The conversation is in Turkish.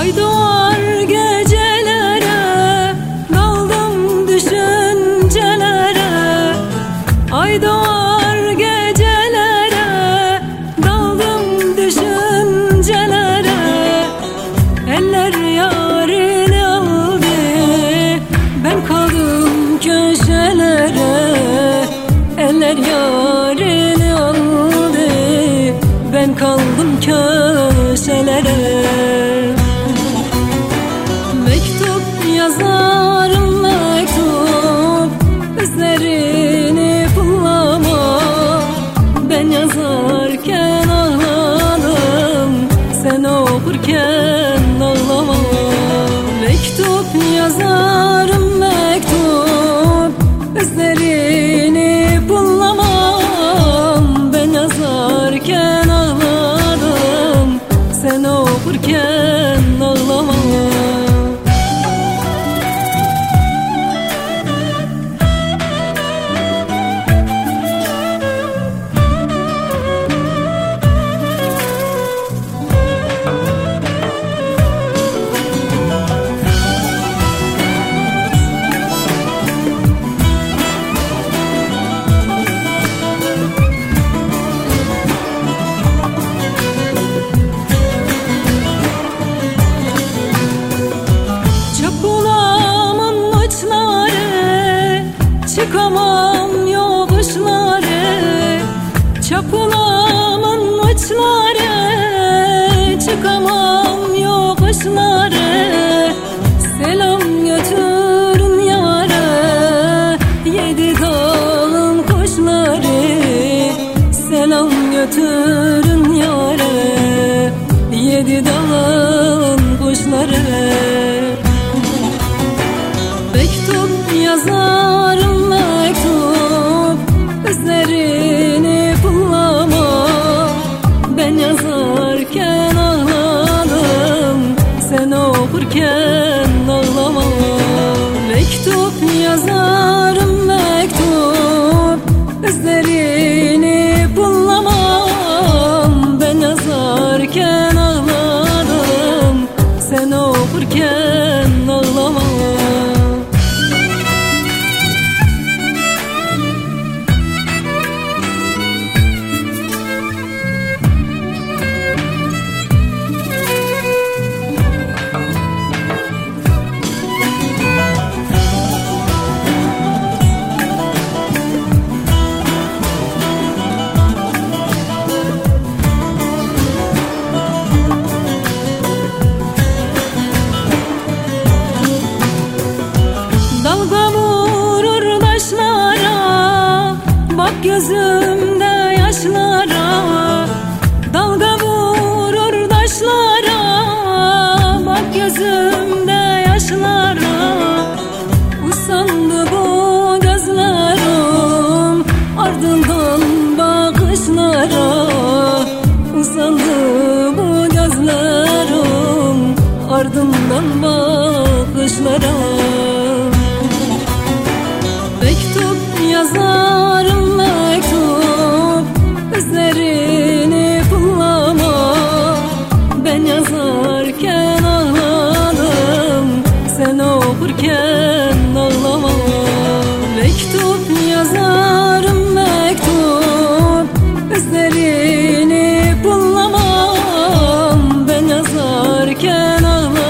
Ay doğar gecelere, daldım düşüncelere. Ay doğar gecelere, daldım düşüncelere. Eller yarini aldı, ben kaldım köşelere. Eller yarini aldı, ben kaldım köşelere. Mektup yazarım mektup, izlerini bullama. Ben yazarken ağladım, sen okurken ağlama. Mektup yazarım mektup, izlerini bullamam. Ben yazarken ağladım, sen okurken ağlama. Çıkamam yokuşları, çapılamın uçları. Çıkamam yokuşları, selam götürün yâre. Yedi dağın kuşları, selam götürün yâre. Yedi dağın kuşları. Mektup yazarım mektup, izlerini bullama. Ben yazarken ağladım, sen okurken ağlama. Mektup yazarım mektup, izlerini bullamam. Ben yazarken ağladım, sen okurken ağlama. Dalga vurur taşlara, bak gözümde yaşlara. Dalga vurur taşlara, bak gözümde yaşlara. Usandı bu gözlerim, ardından bakışlara. Usandı bu gözlerim, ardından bakışlara. Mektup yazarım mektup, izlerini bullama. Ben yazarken ağladım, sen okurken ağlama. Mektup yazarım mektup, izlerini bullamam. Ben yazarken ağladım,